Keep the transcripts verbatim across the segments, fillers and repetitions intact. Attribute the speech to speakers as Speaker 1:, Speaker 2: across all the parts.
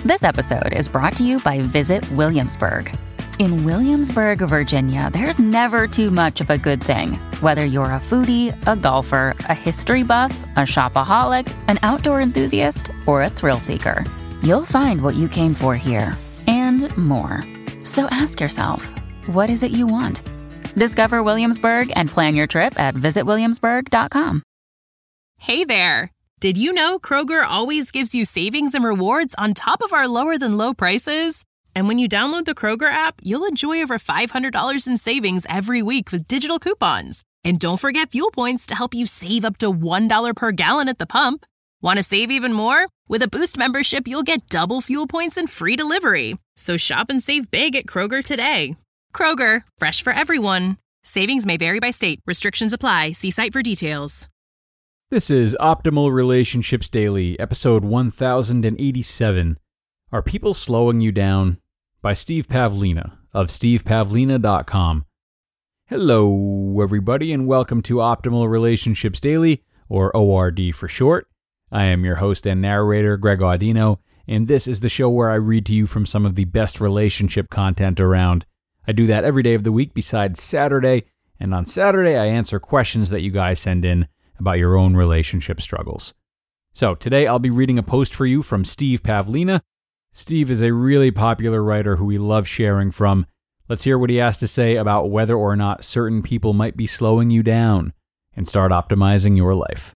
Speaker 1: This episode is brought to you by Visit Williamsburg. In Williamsburg, Virginia, there's never too much of a good thing. Whether you're a foodie, a golfer, a history buff, a shopaholic, an outdoor enthusiast, or a thrill seeker, you'll find what you came for here and more. So ask yourself, what is it you want? Discover Williamsburg and plan your trip at visit williamsburg dot com.
Speaker 2: Hey there! Did you know Kroger always gives you savings and rewards on top of our lower-than-low prices? And when you download the Kroger app, you'll enjoy over five hundred dollars in savings every week with digital coupons. And don't forget fuel points to help you save up to one dollar per gallon at the pump. Want to save even more? With a Boost membership, you'll get double fuel points and free delivery. So shop and save big at Kroger today. Kroger, fresh for everyone. Savings may vary by state. Restrictions apply. See site for details.
Speaker 3: This is Optimal Relationships Daily, episode one thousand eighty-seven. Are People Slowing You Down? By Steve Pavlina of steve pavlina dot com. Hello, everybody, and welcome to Optimal Relationships Daily, or O R D for short. I am your host and narrator, Greg Audino, and this is the show where I read to you from some of the best relationship content around. I do that every day of the week besides Saturday, and on Saturday I answer questions that you guys send in about your own relationship struggles. So today I'll be reading a post for you from Steve Pavlina. Steve is a really popular writer who we love sharing from. Let's hear what he has to say about whether or not certain people might be slowing you down and start optimizing your life.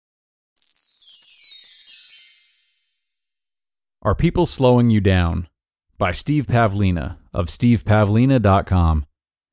Speaker 3: Are People Slowing You Down? By Steve Pavlina of steve pavlina dot com.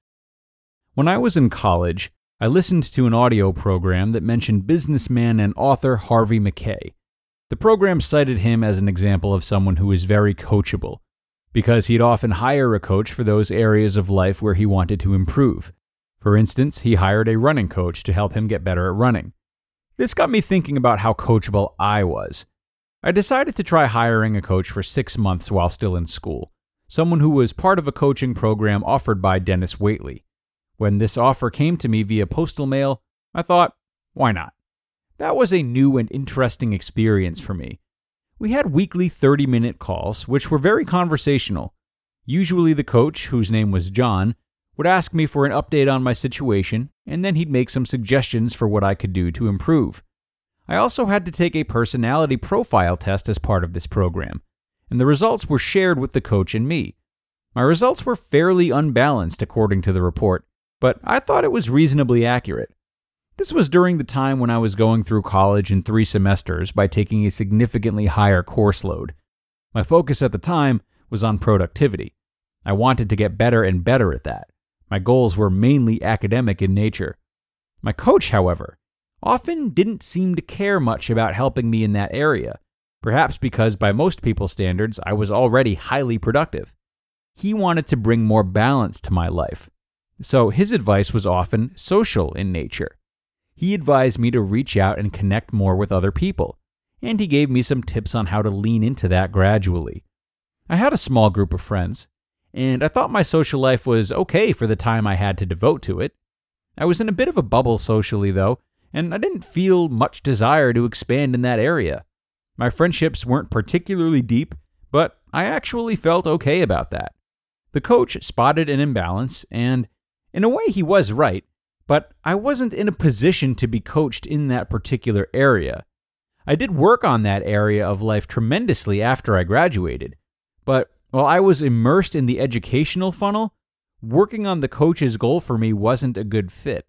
Speaker 3: When I was in college, I listened to an audio program that mentioned businessman and author Harvey Mackay. The program cited him as an example of someone who is very coachable, because he'd often hire a coach for those areas of life where he wanted to improve. For instance, he hired a running coach to help him get better at running. This got me thinking about how coachable I was. I decided to try hiring a coach for six months while still in school, someone who was part of a coaching program offered by Dennis Waitley. When this offer came to me via postal mail, I thought, why not? That was a new and interesting experience for me. We had weekly thirty-minute calls, which were very conversational. Usually the coach, whose name was John, would ask me for an update on my situation, and then he'd make some suggestions for what I could do to improve. I also had to take a personality profile test as part of this program, and the results were shared with the coach and me. My results were fairly unbalanced according to the report, but I thought it was reasonably accurate. This was during the time when I was going through college in three semesters by taking a significantly higher course load. My focus at the time was on productivity. I wanted to get better and better at that. My goals were mainly academic in nature. My coach, however, often didn't seem to care much about helping me in that area, perhaps because by most people's standards I was already highly productive. He wanted to bring more balance to my life. So his advice was often social in nature. He advised me to reach out and connect more with other people, and he gave me some tips on how to lean into that gradually. I had a small group of friends, and I thought my social life was okay for the time I had to devote to it. I was in a bit of a bubble socially, though, and I didn't feel much desire to expand in that area. My friendships weren't particularly deep, but I actually felt okay about that. The coach spotted an imbalance, and in a way, he was right, but I wasn't in a position to be coached in that particular area. I did work on that area of life tremendously after I graduated, but while I was immersed in the educational funnel, working on the coach's goal for me wasn't a good fit.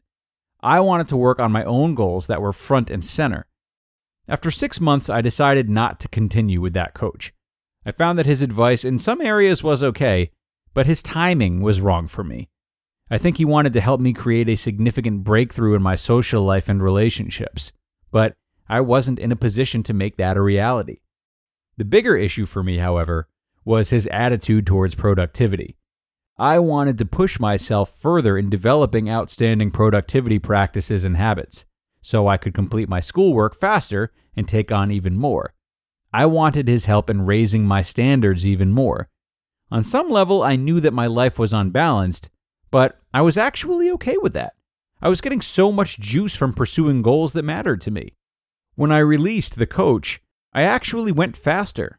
Speaker 3: I wanted to work on my own goals that were front and center. After six months, I decided not to continue with that coach. I found that his advice in some areas was okay, but his timing was wrong for me. I think he wanted to help me create a significant breakthrough in my social life and relationships, but I wasn't in a position to make that a reality. The bigger issue for me, however, was his attitude towards productivity. I wanted to push myself further in developing outstanding productivity practices and habits, so I could complete my schoolwork faster and take on even more. I wanted his help in raising my standards even more. On some level, I knew that my life was unbalanced, but I was actually okay with that. I was getting so much juice from pursuing goals that mattered to me. When I released the coach, I actually went faster.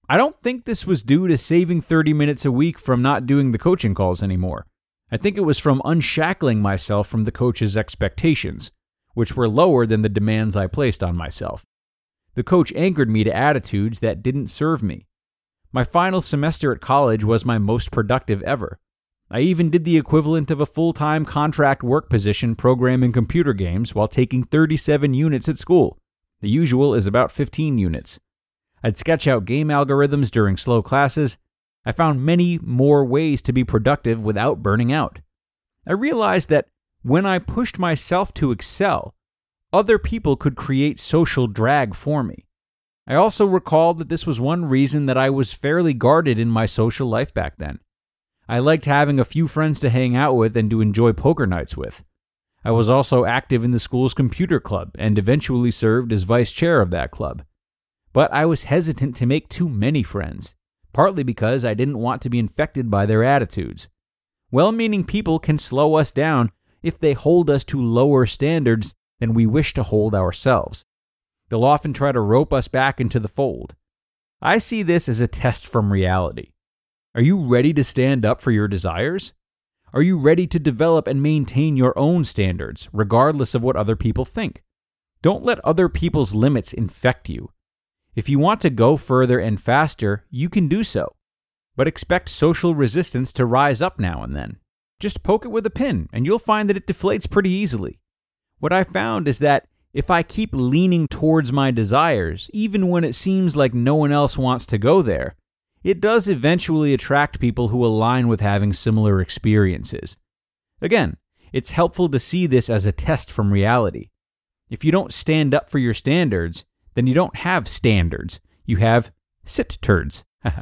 Speaker 3: I don't think this was due to saving thirty minutes a week from not doing the coaching calls anymore. I think it was from unshackling myself from the coach's expectations, which were lower than the demands I placed on myself. The coach anchored me to attitudes that didn't serve me. My final semester at college was my most productive ever. I even did the equivalent of a full-time contract work position programming computer games while taking thirty-seven units at school. The usual is about fifteen units. I'd sketch out game algorithms during slow classes. I found many more ways to be productive without burning out. I realized that when I pushed myself to excel, other people could create social drag for me. I also recalled that this was one reason that I was fairly guarded in my social life back then. I liked having a few friends to hang out with and to enjoy poker nights with. I was also active in the school's computer club and eventually served as vice chair of that club. But I was hesitant to make too many friends, partly because I didn't want to be infected by their attitudes. Well-meaning people can slow us down if they hold us to lower standards than we wish to hold ourselves. They'll often try to rope us back into the fold. I see this as a test from reality. Are you ready to stand up for your desires? Are you ready to develop and maintain your own standards, regardless of what other people think? Don't let other people's limits infect you. If you want to go further and faster, you can do so. But expect social resistance to rise up now and then. Just poke it with a pin, and you'll find that it deflates pretty easily. What I found is that if I keep leaning towards my desires, even when it seems like no one else wants to go there, it does eventually attract people who align with having similar experiences. Again, it's helpful to see this as a test from reality. If you don't stand up for your standards, then you don't have standards. You have sit-turds.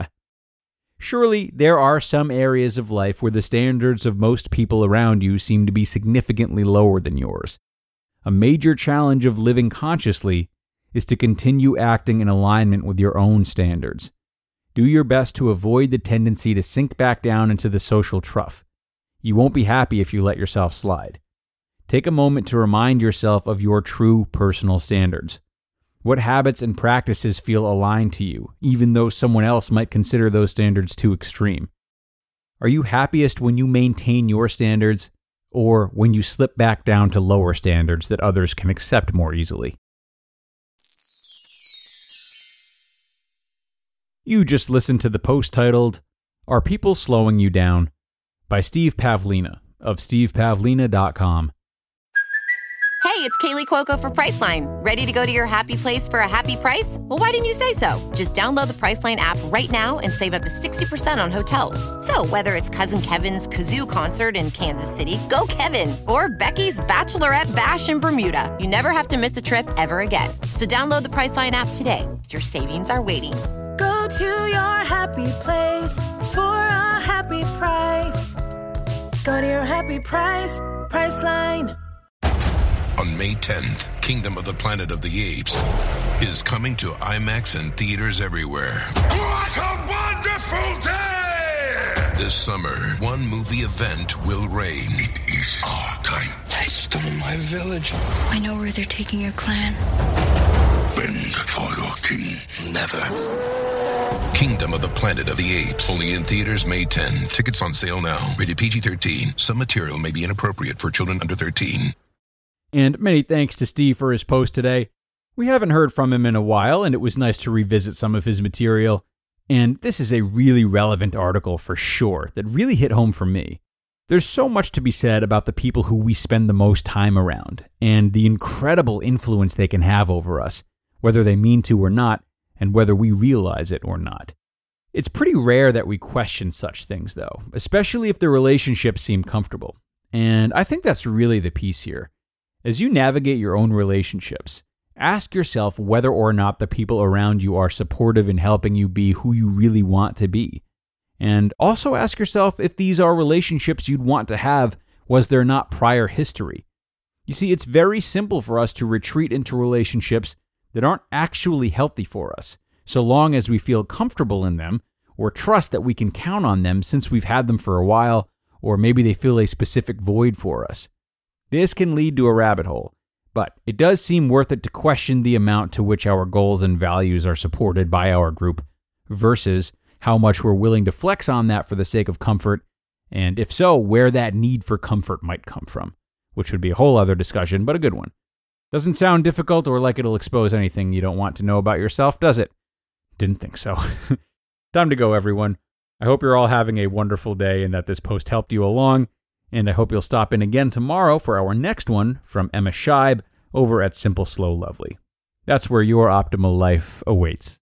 Speaker 3: Surely, there are some areas of life where the standards of most people around you seem to be significantly lower than yours. A major challenge of living consciously is to continue acting in alignment with your own standards. Do your best to avoid the tendency to sink back down into the social trough. You won't be happy if you let yourself slide. Take a moment to remind yourself of your true personal standards. What habits and practices feel aligned to you, even though someone else might consider those standards too extreme? Are you happiest when you maintain your standards, or when you slip back down to lower standards that others can accept more easily? You just listened to the post titled, "Are People Slowing You Down?" by Steve Pavlina of steve pavlina dot com.
Speaker 4: Hey, it's Kaylee Cuoco for Priceline. Ready to go to your happy place for a happy price? Well, why didn't you say so? Just download the Priceline app right now and save up to sixty percent on hotels. So whether it's Cousin Kevin's Kazoo Concert in Kansas City, go Kevin, or Becky's Bachelorette Bash in Bermuda, you never have to miss a trip ever again. So download the Priceline app today. Your savings are waiting.
Speaker 5: Go to your happy place for a happy price. Go to your happy price, Priceline.
Speaker 6: On May tenth, Kingdom of the Planet of the Apes is coming to IMAX and theaters everywhere.
Speaker 7: What a wonderful day!
Speaker 6: This summer, one movie event will reign.
Speaker 7: It is our time.
Speaker 8: They stole my village.
Speaker 9: I know where they're taking your clan.
Speaker 7: Bend for your king.
Speaker 6: Never. Kingdom of the Planet of the Apes. Only in theaters May tenth. Tickets on sale now. Rated P G thirteen. Some material may be inappropriate for children under thirteen.
Speaker 3: And many thanks to Steve for his post today. We haven't heard from him in a while, and it was nice to revisit some of his material. And this is a really relevant article for sure that really hit home for me. There's so much to be said about the people who we spend the most time around, and the incredible influence they can have over us, whether they mean to or not, and whether we realize it or not. It's pretty rare that we question such things, though, especially if the relationships seem comfortable. And I think that's really the piece here. As you navigate your own relationships, ask yourself whether or not the people around you are supportive in helping you be who you really want to be. And also ask yourself if these are relationships you'd want to have was there not prior history. You see, it's very simple for us to retreat into relationships that aren't actually healthy for us, so long as we feel comfortable in them or trust that we can count on them since we've had them for a while, or maybe they fill a specific void for us. This can lead to a rabbit hole, but it does seem worth it to question the amount to which our goals and values are supported by our group, versus how much we're willing to flex on that for the sake of comfort, and if so, where that need for comfort might come from, which would be a whole other discussion, but a good one. Doesn't sound difficult or like it'll expose anything you don't want to know about yourself, does it? Didn't think so. Time to go, everyone. I hope you're all having a wonderful day and that this post helped you along, and I hope you'll stop in again tomorrow for our next one from Emma Scheib over at Simple Slow Lovely. That's where your optimal life awaits.